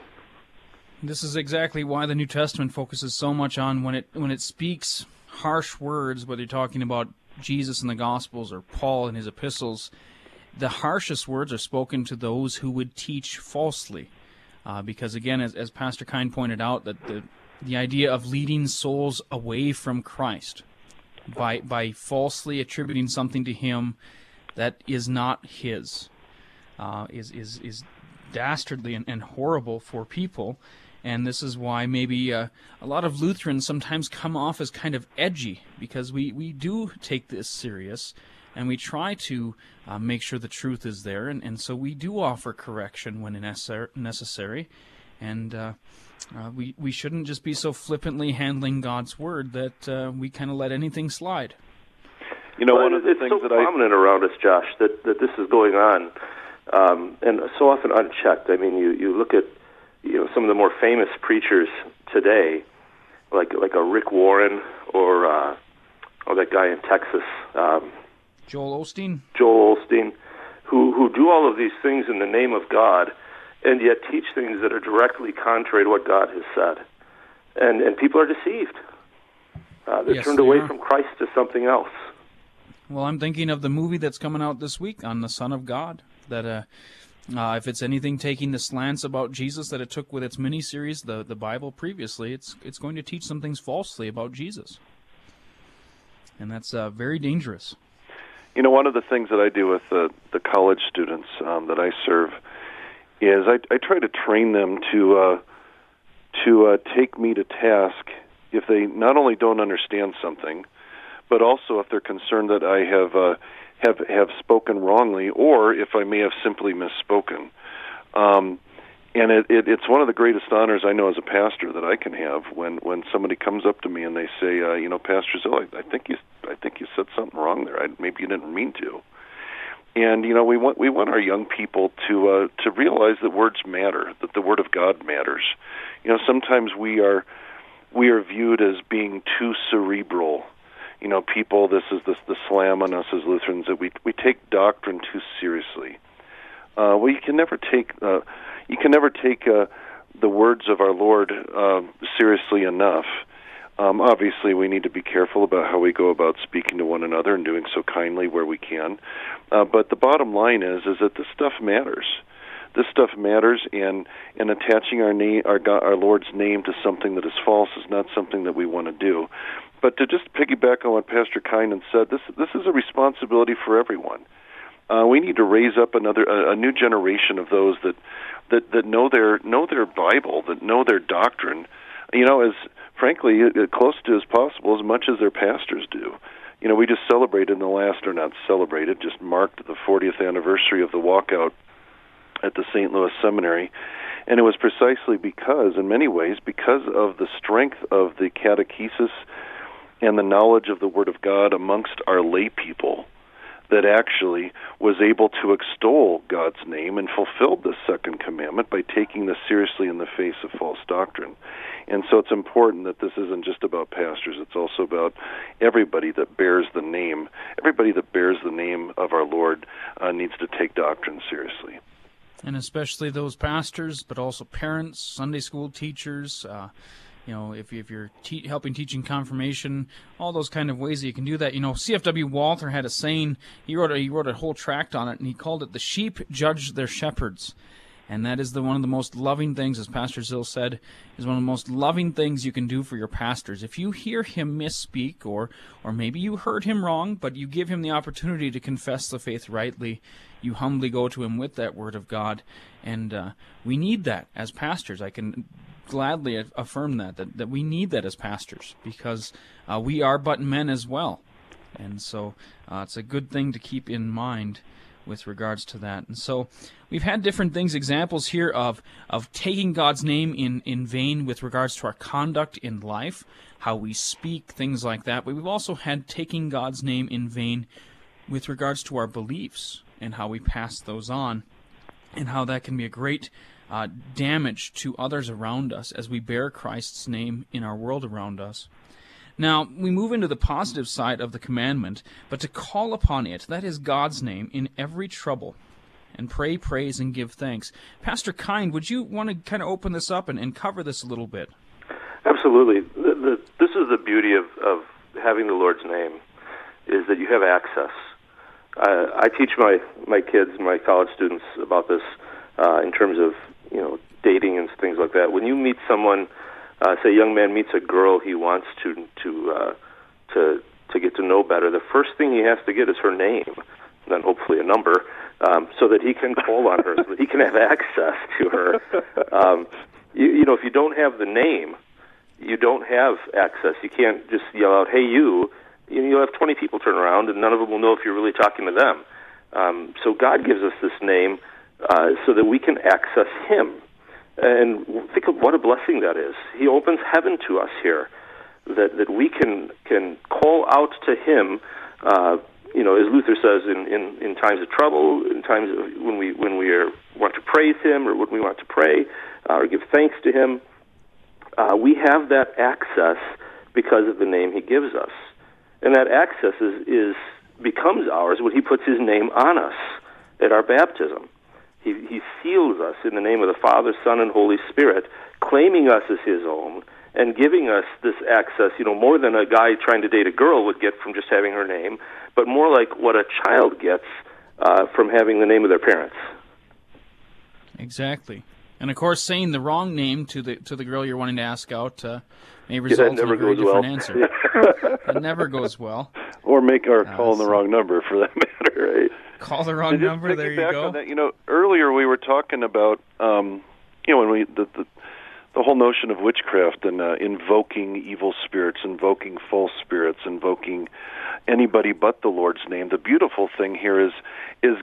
This is exactly why the New Testament focuses so much on when it when it speaks harsh words, whether you're talking about Jesus in the Gospels or Paul in his epistles. The harshest words are spoken to those who would teach falsely. Uh, because, again, as, as Pastor Kine pointed out, that the the idea of leading souls away from Christ by by falsely attributing something to him that is not his uh, is, is, is dastardly and, and horrible for people. And this is why maybe uh, a lot of Lutherans sometimes come off as kind of edgy, because we, we do take this serious, and we try to uh, make sure the truth is there, and, and so we do offer correction when necessary, and uh, uh, we, we shouldn't just be so flippantly handling God's Word that uh, we kind of let anything slide.
You know,
well,
one of the
it's
things
so
that
prominent
I...
around us, Josh, that, that this is going on, um, and so often unchecked. I mean, you, you look at you know some of the more famous preachers today, like like a Rick Warren or uh, or that guy in Texas, um,
Joel Osteen.
Joel Osteen, who who do all of these things in the name of God, and yet teach things that are directly contrary to what God has said, and and people are deceived. Uh, they're
yes,
turned
they
away
are.
from Christ to something else.
Well, I'm thinking of the movie that's coming out this week on the Son of God. That uh, uh, if it's anything taking the slants about Jesus that it took with its miniseries, the the Bible previously, it's it's going to teach some things falsely about Jesus, and that's uh, very dangerous.
You know, one of the things that I do with the, the college students um, that I serve is I, I try to train them to uh, to uh, take me to task if they not only don't understand something, but also if they're concerned that I have uh, have have spoken wrongly, or if I may have simply misspoken. Um, and it, it, it's one of the greatest honors I know as a pastor that I can have when, when somebody comes up to me and they say, uh, you know, Pastor Zill, I, I think you I think you said something wrong there. I, maybe you didn't mean to. And you know, we want we want our young people to uh, to realize that words matter, that the Word of God matters. You know, sometimes we are we are viewed as being too cerebral. You know, people, this is the, the slam on us as Lutherans, that we we take doctrine too seriously. Uh, well, you can never take uh, you can never take uh, the words of our Lord uh, seriously enough. Um, obviously, we need to be careful about how we go about speaking to one another and doing so kindly where we can. Uh, but the bottom line is is that this stuff matters. This stuff matters, and, and attaching our name, our God, our Lord's name to something that is false is not something that we want to do. But to just piggyback on what Pastor Kynan said, this this is a responsibility for everyone. Uh, we need to raise up another a, a new generation of those that, that, that know their know their Bible, that know their doctrine. You know, as frankly, as close to as possible, as much as their pastors do. You know, we just celebrated in the last, or not celebrated, just marked the fortieth anniversary of the walkout at the Saint Louis Seminary, and it was precisely because, in many ways, because of the strength of the catechesis and the knowledge of the Word of God amongst our lay people that actually was able to extol God's name and fulfilled the second commandment by taking this seriously in the face of false doctrine. And so it's important that this isn't just about pastors, it's also about everybody that bears the name. Everybody that bears the name of our Lord uh, needs to take doctrine seriously.
And especially those pastors, but also parents, Sunday school teachers, uh, you know, if, if you're te- helping teaching confirmation, all those kind of ways that you can do that. You know, C F W Walther had a saying, he wrote a, he wrote a whole tract on it, and he called it, "The sheep judge their shepherds." And that is the one of the most loving things, as Pastor Zill said, is one of the most loving things you can do for your pastors. If you hear him misspeak, or or maybe you heard him wrong, but you give him the opportunity to confess the faith rightly, you humbly go to him with that word of God. And uh, we need that as pastors. I can gladly affirm that, that, that we need that as pastors, because uh, we are but men as well. And so uh, it's a good thing to keep in mind with regards to that. And so we've had different things, examples here of of taking God's name in, in vain with regards to our conduct in life, how we speak, things like that. But we've also had taking God's name in vain with regards to our beliefs and how we pass those on, and how that can be a great uh, damage to others around us as we bear Christ's name in our world around us. Now, we move into the positive side of the commandment, but to call upon it, that is God's name, in every trouble, and pray, praise, and give thanks. Pastor Kind, would you want to kind of open this up and, and cover this a little bit?
Absolutely. The, the, this is the beauty of, of having the Lord's name, is that you have access. Uh, I teach my, my kids, my college students about this uh, in terms of, you know, dating and things like that. When you meet someone, Uh, say a young man meets a girl he wants to to uh, to to get to know better, the first thing he has to get is her name, and then hopefully a number, um, so that he can call on her, so that he can have access to her. Um, you, you know, if you don't have the name, you don't have access. You can't just yell out, "Hey, you!" You know, you'll have twenty people turn around, and none of them will know if you're really talking to them. Um, so God gives us this name uh, so that we can access Him. And think of what a blessing that is. He opens heaven to us here, that that we can can call out to Him. Uh, you know, as Luther says, in, in, in times of trouble, in times of when we when we are, want to praise Him, or when we want to pray uh, or give thanks to Him, uh, we have that access because of the name He gives us, and that access is, is becomes ours when He puts His name on us at our baptism. He, he seals us in the name of the Father, Son, and Holy Spirit, claiming us as His own and giving us this access, you know, more than a guy trying to date a girl would get from just having her name, but more like what a child gets uh, from having the name of their parents.
Exactly. And, of course, saying the wrong name to the to the girl you're wanting to ask out uh, may result yeah, in a very different well. answer. It never goes well.
Or make or
uh,
calling
so.
the wrong number, for that matter, right?
Call the wrong number, there you go.
That, you know, earlier we were talking about, um, you know, when we the, the the whole notion of witchcraft and uh, invoking evil spirits, invoking false spirits, invoking anybody but the Lord's name. The beautiful thing here is is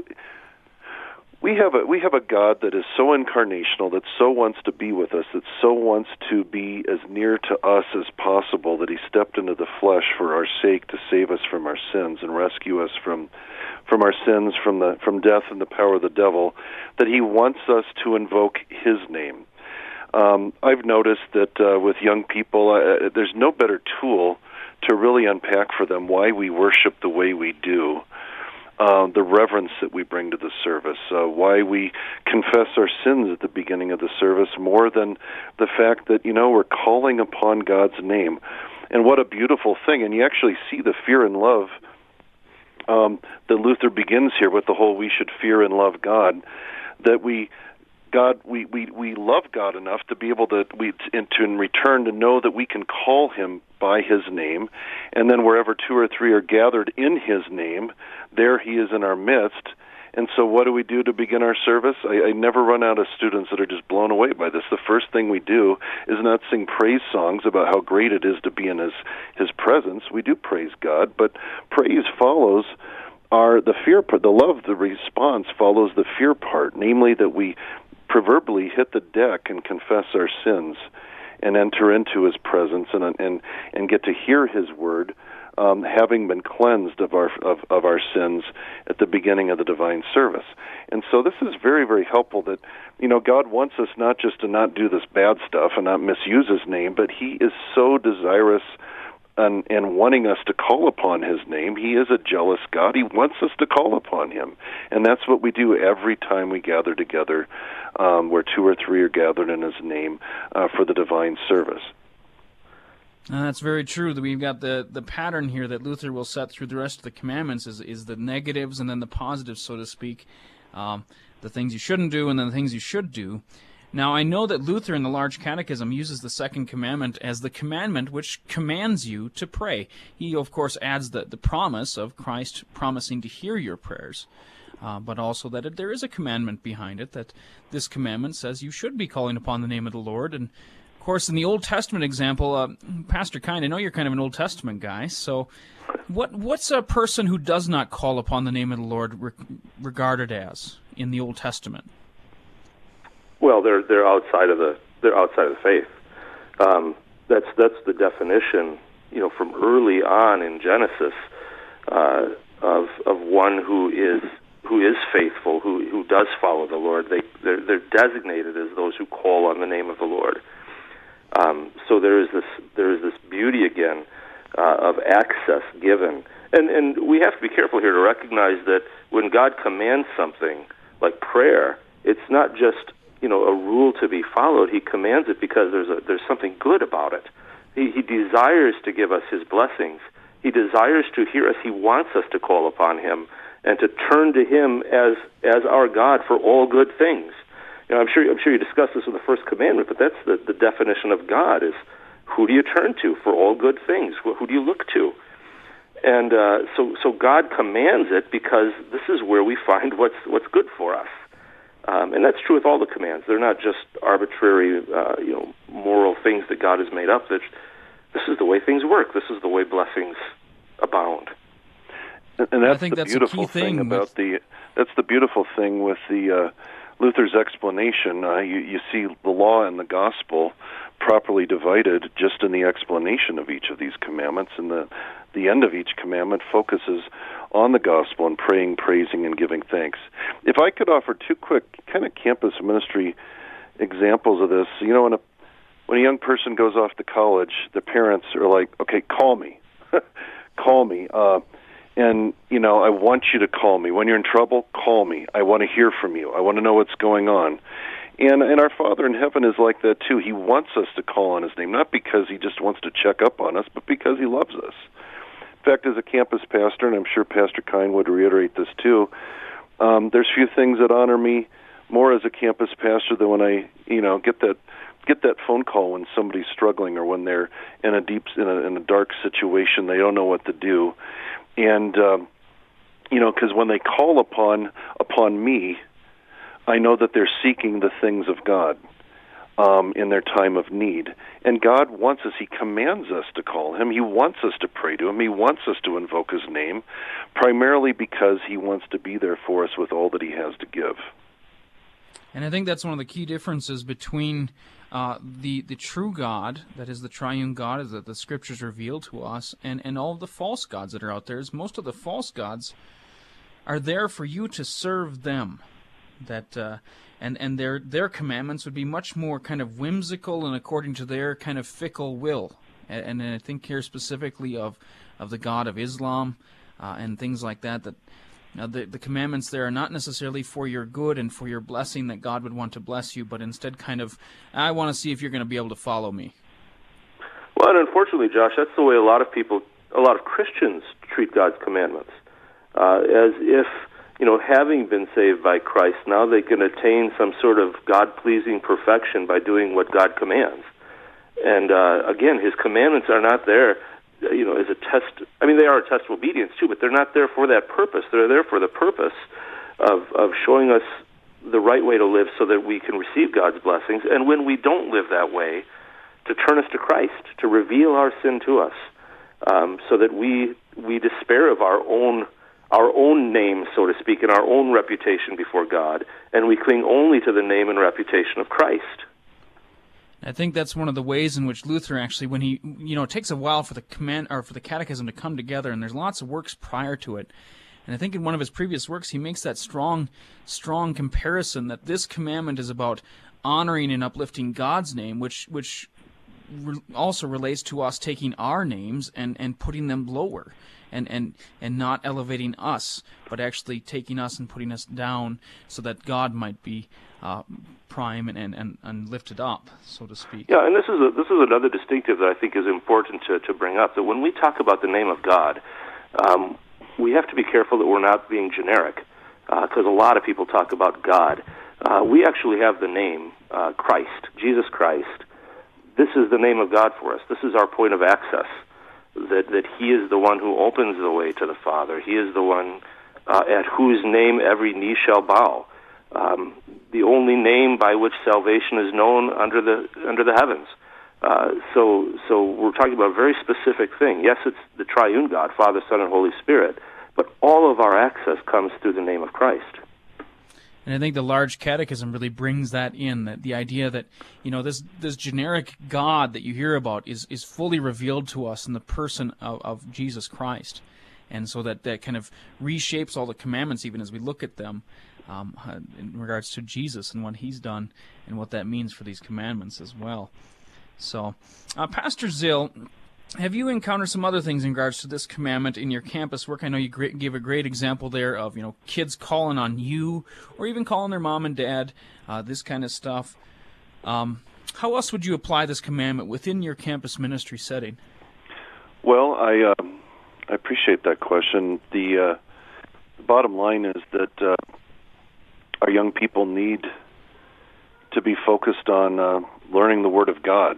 we have a we have a God that is so incarnational, that so wants to be with us, that so wants to be as near to us as possible, that He stepped into the flesh for our sake to save us from our sins and rescue us from from our sins, from the from death and the power of the devil, that He wants us to invoke His name. Um, I've noticed that uh, with young people, uh, there's no better tool to really unpack for them why we worship the way we do. Uh, the reverence that we bring to the service, uh, why we confess our sins at the beginning of the service, more than the fact that, you know, we're calling upon God's name. And what a beautiful thing. And you actually see the fear and love um, that Luther begins here with, the whole we should fear and love God, that we God, we, we, we love God enough to be able to, we, to, in return, to know that we can call Him by His name, and then wherever two or three are gathered in His name, there He is in our midst. And so what do we do to begin our service? I, I never run out of students that are just blown away by this. The first thing we do is not sing praise songs about how great it is to be in His, His presence. We do praise God, but praise follows our, the fear part, the love, the response follows the fear part, namely that we proverbially hit the deck and confess our sins and enter into His presence and and and get to hear His word, um, having been cleansed of our of, of our sins at the beginning of the divine service. And so this is very, very helpful, that, you know, God wants us not just to not do this bad stuff and not misuse His name, but He is so desirous and, and wanting us to call upon His name. He is a jealous God. He wants us to call upon Him. And that's what we do every time we gather together, um, where two or three are gathered in His name uh, for the divine service.
And that's very true. That we've got the, the pattern here that Luther will set through the rest of the commandments is, is the negatives and then the positives, so to speak. Um, the things you shouldn't do and then the things you should do. Now, I know that Luther in the Large Catechism uses the second commandment as the commandment which commands you to pray. He, of course, adds the, the promise of Christ promising to hear your prayers, uh, but also that it, there is a commandment behind it, that this commandment says you should be calling upon the name of the Lord. And, of course, in the Old Testament example, uh, Pastor Kind, I know you're kind of an Old Testament guy, so what what's a person who does not call upon the name of the Lord re- regarded as in the Old Testament?
Well, they're they're outside of the they're outside of the faith. Um, that's that's the definition, you know, from early on in Genesis, uh, of of one who is who is faithful, who who does follow the Lord. They they're, they're designated as those who call on the name of the Lord. Um, so there is this there is this beauty again uh, of access given, and and we have to be careful here to recognize that when God commands something like prayer, it's not just, you know, a rule to be followed. He commands it because there's a, there's something good about it. He, he desires to give us his blessings. He desires to hear us. He wants us to call upon him and to turn to him as as our God for all good things. You know, I'm sure I'm sure you discussed this in the first commandment, but that's the, the definition of God: is who do you turn to for all good things? Who, who do you look to? And uh, so so God commands it because this is where we find what's what's good for us. Um, and that's true with all the commands. They're not just arbitrary, uh, you know, moral things that God has made up. That this is the way things work. This is the way blessings abound.
And, and that's
I think
the
that's
beautiful
a key thing
thing about
with...
the. That's the beautiful thing with the uh, Luther's explanation. Uh, you, you see the law and the gospel properly divided just in the explanation of each of these commandments, and the the end of each commandment focuses on the gospel and praying, praising, and giving thanks. If I could offer two quick kind of campus ministry examples of this, you know, when a when a young person goes off to college, the parents are like, "Okay, call me, call me," uh, and you know, I want you to call me when you're in trouble. Call me. I want to hear from you. I want to know what's going on. And and our Father in heaven is like that too. He wants us to call on his name, not because he just wants to check up on us, but because he loves us. In fact, as a campus pastor, and I'm sure Pastor Kind would reiterate this too, um, there's few things that honor me more as a campus pastor than when I, you know, get that get that phone call when somebody's struggling or when they're in a deep, in a, in a dark situation, they don't know what to do, and um, you know, because when they call upon upon me, I know that they're seeking the things of God um, in their time of need. And God wants us, he commands us to call him. He wants us to pray to him. He wants us to invoke his name, primarily because he wants to be there for us with all that he has to give.
And I think that's one of the key differences between uh, the the true God, that is the triune God, is that the Scriptures reveal to us, and, and all of the false gods that are out there. Is most of the false gods are there for you to serve them. That uh, and and their their commandments would be much more kind of whimsical and according to their kind of fickle will. And, and I think here specifically of of the God of Islam uh, and things like that. That uh, the the commandments there are not necessarily for your good and for your blessing, that God would want to bless you, but instead kind of, I want to see if you're going to be able to follow me.
Well, and unfortunately, Josh, that's the way a lot of people, a lot of Christians treat God's commandments, uh, as if, you know, having been saved by Christ, now they can attain some sort of God-pleasing perfection by doing what God commands. And uh, again, his commandments are not there, you know, as a test. I mean, they are a test of obedience too, but they're not there for that purpose. They're there for the purpose of of showing us the right way to live so that we can receive God's blessings. And when we don't live that way, to turn us to Christ, to reveal our sin to us, um, so that we we despair of our own. our own name, so to speak, and our own reputation before God, and we cling only to the name and reputation of Christ.
I think that's one of the ways in which Luther actually, when he, you know, it takes a while for the command or for the catechism to come together, and there's lots of works prior to it. And I think in one of his previous works, he makes that strong, strong comparison that this commandment is about honoring and uplifting God's name, which which re- also relates to us taking our names and, and putting them lower. And, and and not elevating us, but actually taking us and putting us down so that God might be uh, prime and, and, and lifted up, so to speak.
Yeah, and this is a, this is another distinctive that I think is important to, to bring up, that when we talk about the name of God, um, we have to be careful that we're not being generic. because uh, a lot of people talk about God. Uh, we actually have the name uh, Christ, Jesus Christ. This is the name of God for us. This is our point of access, that, that He is the one who opens the way to the Father. He is the one uh, at whose name every knee shall bow. Um, the only name by which salvation is known under the under the heavens. Uh, so, so we're talking about a very specific thing. Yes, it's the triune God, Father, Son, and Holy Spirit, but all of our access comes through the name of Christ.
And I think the large catechism really brings that in, that the idea that, you know, this this generic God that you hear about is, is fully revealed to us in the person of, of Jesus Christ. And so that, that kind of reshapes all the commandments even as we look at them um, in regards to Jesus and what He's done and what that means for these commandments as well. So, uh, Pastor Zill, have you encountered some other things in regards to this commandment in your campus work? I know you great, gave a great example there of, you know, kids calling on you or even calling their mom and dad, uh, this kind of stuff. Um, how else would you apply this commandment within your campus ministry setting?
Well, I uh, I appreciate that question. The, uh, the bottom line is that uh, our young people need to be focused on uh, learning the Word of God.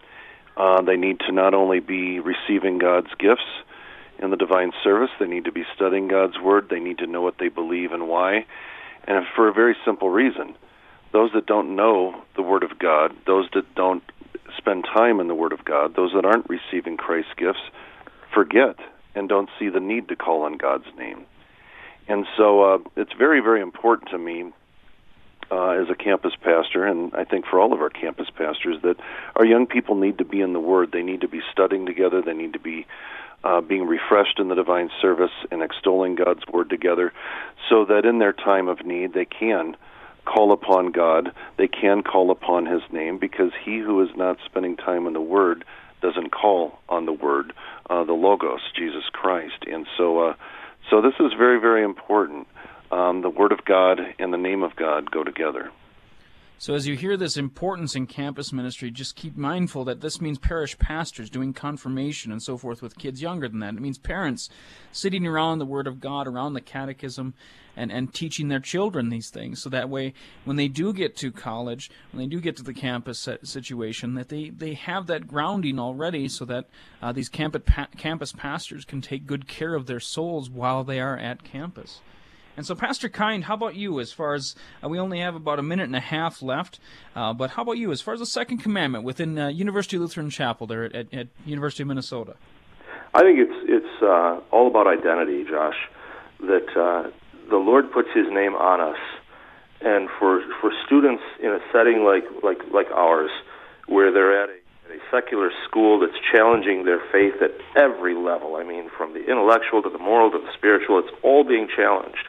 Uh, they need to not only be receiving God's gifts in the divine service, they need to be studying God's Word, they need to know what they believe and why, and for a very simple reason. Those that don't know the Word of God, those that don't spend time in the Word of God, those that aren't receiving Christ's gifts, forget and don't see the need to call on God's name. And so uh, it's very, very important to me Uh, as a campus pastor, and I think for all of our campus pastors, that our young people need to be in the Word. They need to be studying together. They need to be uh, being refreshed in the divine service and extolling God's Word together, so that in their time of need they can call upon God. They can call upon His name, because he who is not spending time in the Word doesn't call on the Word, uh, the Logos, Jesus Christ. And so, uh, so this is very, very important. Um, the Word of God and the name of God go together.
So as you hear this importance in campus ministry, just keep mindful that this means parish pastors doing confirmation and so forth with kids younger than that. It means parents sitting around the Word of God, around the catechism, and, and teaching their children these things. So that way, when they do get to college, when they do get to the campus situation, that they, they have that grounding already, so that uh, these campus, pa- campus pastors can take good care of their souls while they are at campus. And so, Pastor Kind, how about you as far as, uh, we only have about a minute and a half left, uh, but how about you as far as the second commandment within uh, University Lutheran Chapel there at, at, at University of Minnesota?
I think it's it's uh, all about identity, Josh, that uh, the Lord puts His name on us. And for for students in a setting like, like, like ours, where they're at a, at a secular school that's challenging their faith at every level, I mean, from the intellectual to the moral to the spiritual, it's all being challenged.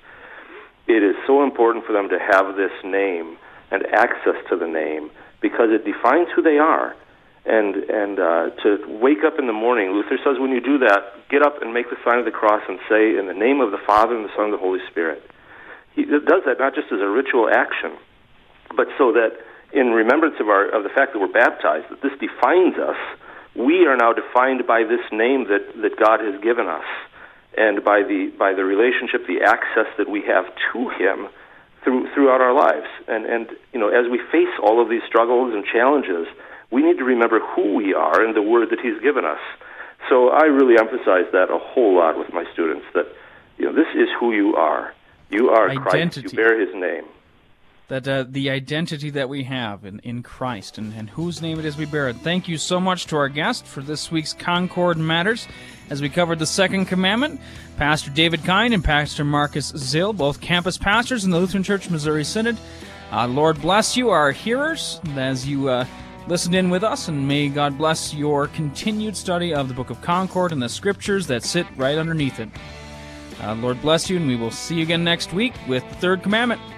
It is so important for them to have this name and access to the name, because it defines who they are. And and uh, to wake up in the morning, Luther says when you do that, get up and make the sign of the cross and say, in the name of the Father and the Son and the Holy Spirit. He does that not just as a ritual action, but so that in remembrance of our of the fact that we're baptized, that this defines us. We are now defined by this name that, that God has given us, and by the by the relationship, the access that we have to Him through throughout our lives. And and you know, as we face all of these struggles and challenges, we need to remember who we are and the Word that He's given us. So I really emphasize that a whole lot with my students, that you know, this is who you are. You are
Identity.
Christ. You bear His name.
That uh, the identity that we have in, in Christ, and, and whose name it is we bear it. Thank you so much to our guest for this week's Concord Matters, as we covered the second commandment. Pastor David Kind and Pastor Marcus Zill, both campus pastors in the Lutheran Church Missouri Synod. Uh, Lord bless you, our hearers, as you uh, listened in with us, and may God bless your continued study of the Book of Concord and the Scriptures that sit right underneath it. Uh, Lord bless you, and we will see you again next week with the third commandment.